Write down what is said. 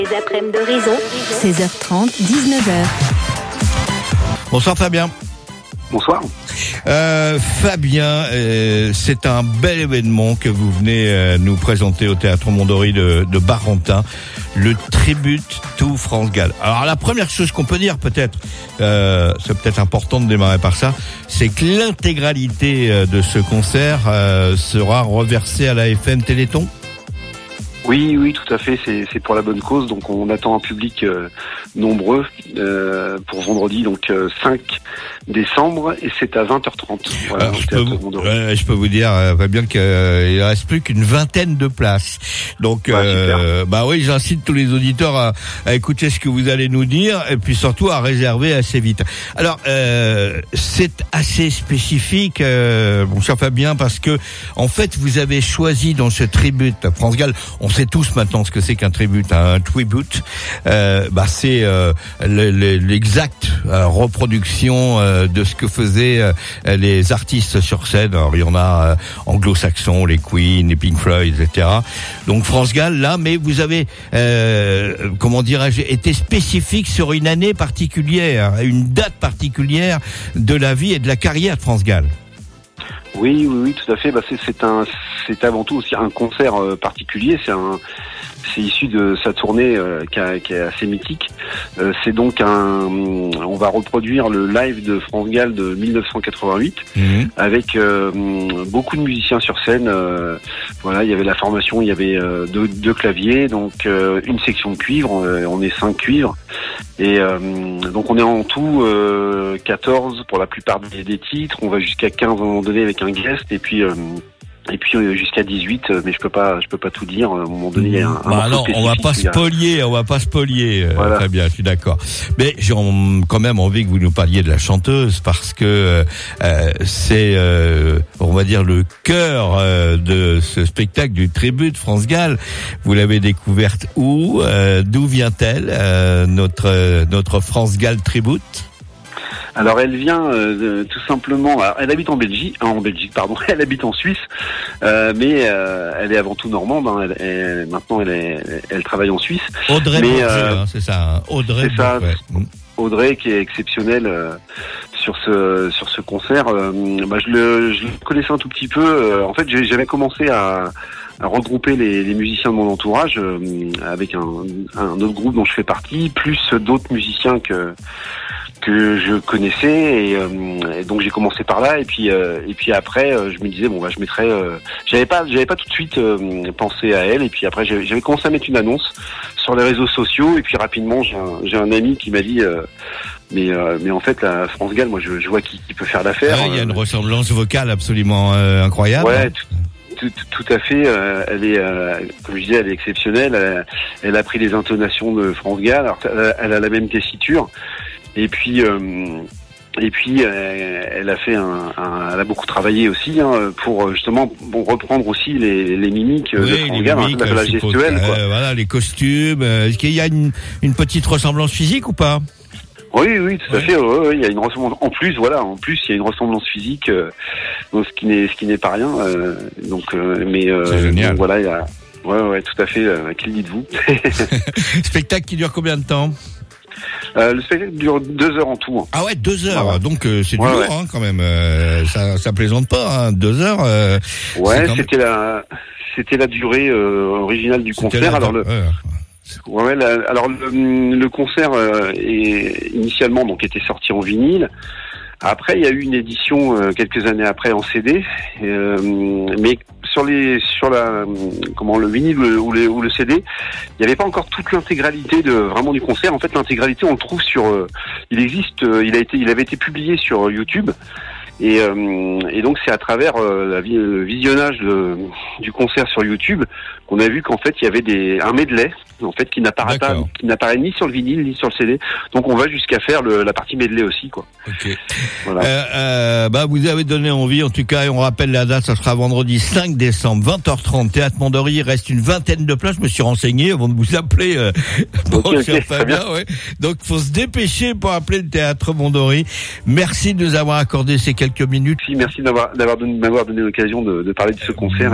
Les après-midi d'Horizon, 16h30, 19h. Bonsoir Fabien. Bonsoir. Fabien, c'est un bel événement que vous venez nous présenter au Théâtre Mondori de Barentin, le Tribute to France Gall. Alors la première chose qu'on peut dire peut-être, c'est peut-être important de démarrer par ça, c'est que l'intégralité de ce concert sera reversée à la FM Téléthon. Oui, tout à fait, c'est pour la bonne cause, donc on attend un public nombreux pour vendredi, donc 5 décembre, et c'est à 20h30. Voilà, alors, je peux vous dire, Fabien, qu'il ne reste plus qu'une vingtaine de places. Donc, oui, j'incite tous les auditeurs à écouter ce que vous allez nous dire, et puis surtout à réserver assez vite. Alors, c'est assez spécifique, mon cher Fabien, parce que, en fait, vous avez choisi dans ce tribute à France Gall, on sait tous maintenant ce que c'est qu'un tribute, un tribute. C'est l'exacte reproduction de ce que faisaient les artistes sur scène. Alors, il y en a anglo-saxons, les Queen, les Pink Floyd, etc. Donc France Gall, là, mais vous avez, été spécifique sur une année particulière, une date particulière de la vie et de la carrière de France Gall. Oui, tout à fait. C'est avant tout aussi un concert particulier. C'est issu de sa tournée qui est assez mythique. C'est donc on va reproduire le live de France Gall de 1988 avec beaucoup de musiciens sur scène. Il y avait la formation, il y avait deux claviers, donc une section de cuivre. On est 5 cuivres. Et donc on est en tout 14 pour la plupart des titres. On va jusqu'à 15 à un moment donné avec un guest, et puis jusqu'à 18, mais je peux pas tout dire. À un moment donné, il y a un non, on va pas spolier. Voilà. Très bien, je suis d'accord. Mais j'ai quand même envie que vous nous parliez de la chanteuse, parce que c'est, on va dire, le cœur de ce spectacle du Tribute France Gall. Vous l'avez découverte où? D'où vient-elle, notre France Gall Tribute? Alors elle vient tout simplement. Alors, elle habite elle habite en Suisse, mais elle est avant tout normande. Maintenant, elle travaille en Suisse. Audrey, c'est ça. Hein. Audrey, c'est ça. Ouais. Audrey qui est exceptionnelle sur ce concert. Je le connaissais un tout petit peu. En fait, j'avais commencé à regrouper les musiciens de mon entourage avec un autre groupe dont je fais partie, plus d'autres musiciens que je connaissais, et donc j'ai commencé par là, et puis après je me disais je mettrais j'avais pas tout de suite pensé à elle, et puis après j'avais commencé à mettre une annonce sur les réseaux sociaux, et puis rapidement j'ai un ami qui m'a dit mais en fait la France Gall, moi je vois qui peut faire l'affaire. Il y a une ressemblance vocale absolument incroyable. Ouais. Tout à fait. Elle est, comme je disais, elle est exceptionnelle. Elle a pris les intonations de France Gall. Alors, elle a la même tessiture. Et puis elle a fait elle a beaucoup travaillé aussi pour justement reprendre aussi les mimiques de France Gall, la gestuelle. Voilà, les costumes. Est-ce qu'il y a une petite ressemblance physique ou pas? Oui, tout à fait. Il y a une ressemblance. En plus, il y a une ressemblance physique, ce qui n'est pas rien. C'est génial. Donc, voilà, il y a. Ouais, tout à fait. Qu'il dit de vous. Spectacle qui dure combien de temps? Le spectacle dure 2 heures en tout. Hein. Ah ouais, 2 heures. Ah ouais. Donc c'est du lourd, hein, quand même. Ça plaisante pas, hein, 2 heures. C'était la durée originale du concert. Le concert initialement était sorti en vinyle. Après, il y a eu une édition quelques années après en CD, mais sur le vinyle ou le CD, il n'y avait pas encore toute l'intégralité du concert. En fait, l'intégralité, on le trouve il avait été publié sur YouTube. Et donc c'est à travers le visionnage du concert sur YouTube qu'on a vu qu'en fait il y avait un medley en fait qui n'apparaît ni sur le vinyle ni sur le CD. Donc on va jusqu'à faire la partie medley aussi, quoi. Ok. Voilà. Vous avez donné envie en tout cas, et on rappelle la date, ça sera vendredi 5 décembre 20h30 Théâtre Mondori. Il reste une vingtaine de places, je me suis renseigné avant de vous appeler. Fabien, ouais. Donc faut se dépêcher pour appeler le Théâtre Mondori. Merci de nous avoir accordé ces quelques minutes. Merci de m'avoir donné l'occasion de parler de ce concert.